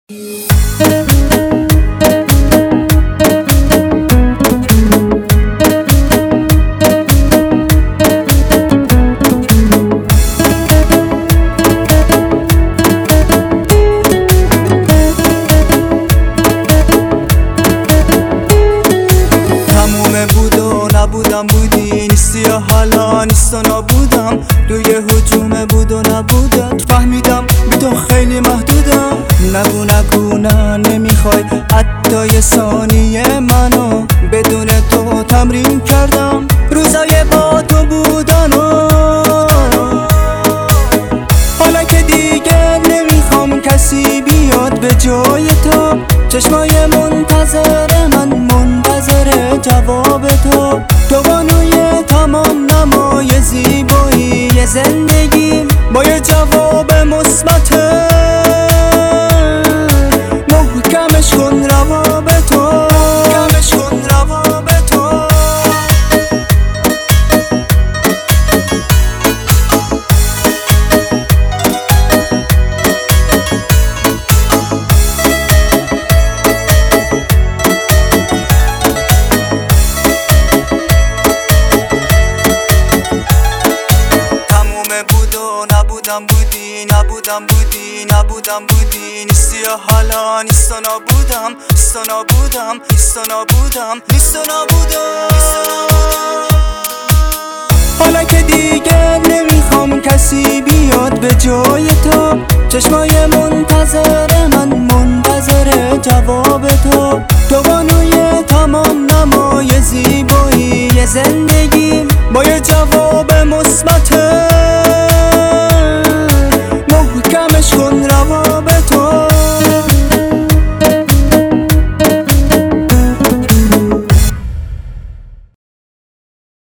نبودم بودی، نیستی یا حالا نیست و نبودم. روی هجوم بود و نبودت فهمیدم بی تو خیلی محدودم. نگو نه نمیخوای حتی یه ثانیه منو، بدون تو تمرین کردم روزای با تو بودنو. حالا که دیگه نمیخوام کسی بیاد به جای تو، چشمای منتظر من منتظر جواب تو. تو بانوی تمام نمای زیبایی زندگی با یه جواب مثبت، محکمش کن روابط تو، محکمش کن روابط تو. نبودم بودی، نیستی یا حالا نیست و نبودم، نیست و نبودم، نیست و نبودم، نیست و نبودم. حالا که دیگه نمیخوام کسی بیاد به جای تو، چشمای منتظر من منتظر جواب